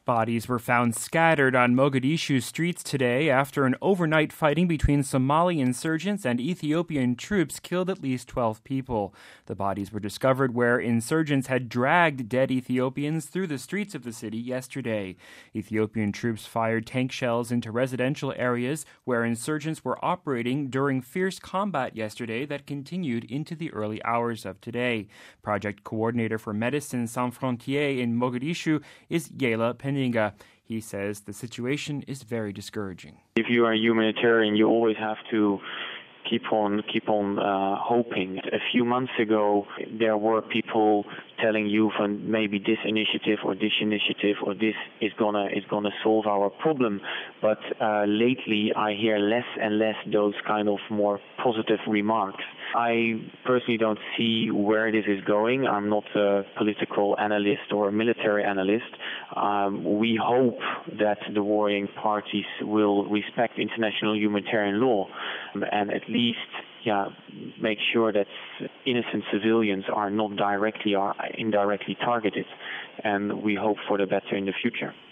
Bodies were found scattered on Mogadishu streets today after an overnight fighting between Somali insurgents and Ethiopian troops killed at least 12 people. The bodies were discovered where insurgents had dragged dead Ethiopians through the streets of the city yesterday. Ethiopian troops fired tank shells into residential areas where insurgents were operating during fierce combat yesterday that continued into the early hours of today. Project coordinator for Médecins Sans Frontières in Mogadishu is Yela Peninga. He says the situation is very discouraging. If you are a humanitarian, you always have to keep on hoping. A few months ago, there were people telling you from maybe this initiative or this is gonna solve our problem. But lately, I hear less and less those kind of more positive remarks. I personally don't see where this is going. I'm not a political analyst or a military analyst. We hope that the warring parties will respect international humanitarian law and at least make sure that innocent civilians are not directly or indirectly targeted. And we hope for the better in the future.